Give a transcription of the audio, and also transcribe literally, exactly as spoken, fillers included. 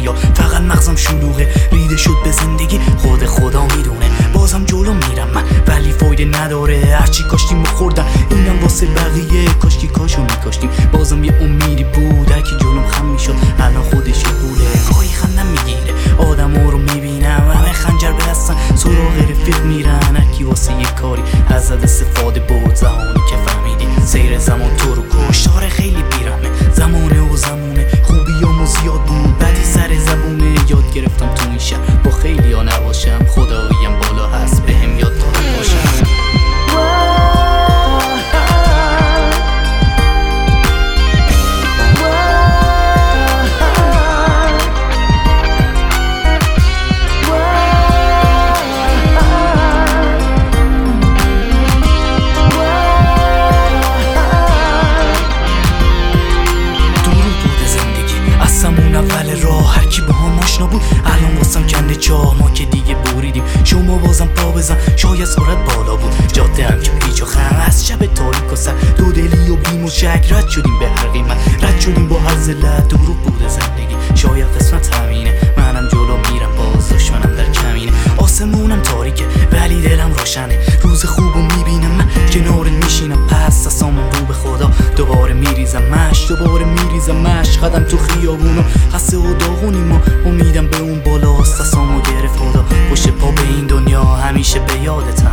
یا فقط مغزم شلوغه ریده شد به زندگی خود خدا میدونه. بازم جلو میرم من ولی فایده نداره، هرچی کاشتیم و خوردم اینم واسه بقیه، کاشکی کاشو میکاشتیم بازم یه امیدی بود. هرکی جلوم خم میشد الان خودش یه بوله. گاهی خندم میگیره آدم ها رو میبینم همه خنجر به دستن سراغ رفیق میرن، هرکی واسه یه کاری ازت استفاده برد. زمانی که فهمیدی سیر زمان تو رو کشت، آره خیلی بیرمه زمانه و زمونه، خوبیامو زیاد بود بدی سر زبونه. یاد گرفتم تو این شهر با خیلی ها نباشم، خداییم بالا هست بهم یاد داده باشم. اول راه هرکی با هم آشنا بود الان واسم کنده چاه، ما که دیگه بریدیم شما بازم پا بزن شاید سرعت بالا بود. جاده هم که پیچ و خم از شب تاریک و سر دو دلی و بیم و شک رد شدیم به هر قیمت، رد شدیم با هر ذلت دروغ بوده زندگی شاید قسمت همینه. منم جلو میرم باز دشمنم در کمینه، آسمونم تاریکه ولی دلم روشنه، روز خوبو میبینم من کنار میشینم پس دستامون رو به خدا دوباره میریزم مش دوباره میریزم مش قدم تو خیابونو خسته و داغونی ما امیدم به اون بالاست، دستامو گرفت خدا پشت پا به این دنیا همیشه به یادت